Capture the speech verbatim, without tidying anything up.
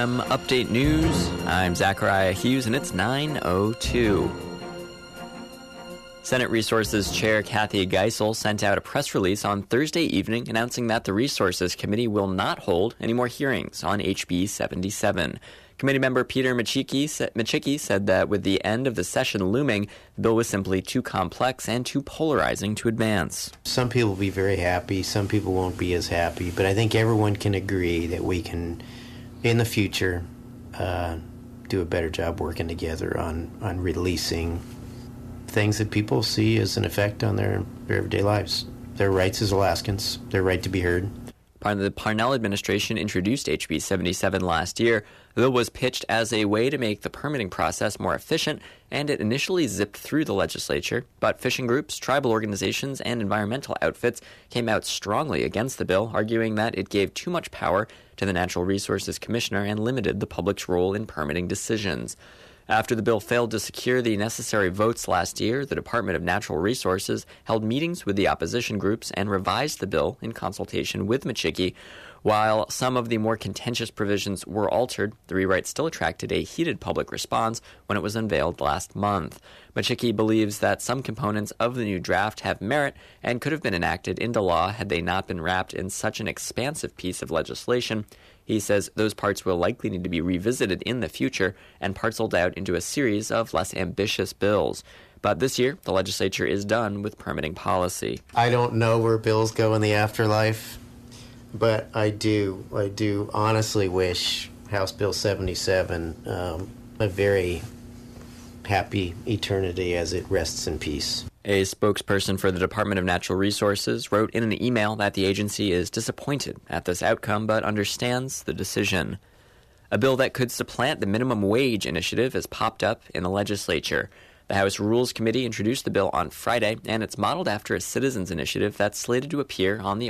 M Update News. I'm Zachariah Hughes, and it's nine oh two. Senate Resources Chair Kathy Geisel sent out a press release on Thursday evening announcing that the Resources Committee will not hold any more hearings on H B seventy-seven. Committee member Peter Micciche said that with the end of the session looming, the bill was simply too complex and too polarizing to advance. Some people will be very happy, some people won't be as happy, but I think everyone can agree that we can, in the future, uh, do a better job working together on, on releasing things that people see as an effect on their, their everyday lives. Their rights as Alaskans, their right to be heard. The Parnell administration introduced H B seventy-seven last year. The bill was pitched as a way to make the permitting process more efficient, and it initially zipped through the legislature. But fishing groups, tribal organizations, and environmental outfits came out strongly against the bill, arguing that it gave too much power to the Natural Resources Commissioner and limited the public's role in permitting decisions. After the bill failed to secure the necessary votes last year, the Department of Natural Resources held meetings with the opposition groups and revised the bill in consultation with Micciche. While some of the more contentious provisions were altered, the rewrite still attracted a heated public response when it was unveiled last month. Micciche believes that some components of the new draft have merit and could have been enacted into law had they not been wrapped in such an expansive piece of legislation. He says those parts will likely need to be revisited in the future and parceled out into a series of less ambitious bills. But this year, the legislature is done with permitting policy. I don't know where bills go in the afterlife, but I do, I do honestly wish House Bill seventy-seven um, a very happy eternity as it rests in peace. A spokesperson for the Department of Natural Resources wrote in an email that the agency is disappointed at this outcome but understands the decision. A bill that could supplant the minimum wage initiative has popped up in the legislature. The House Rules Committee introduced the bill on Friday, and it's modeled after a citizens' initiative that's slated to appear on the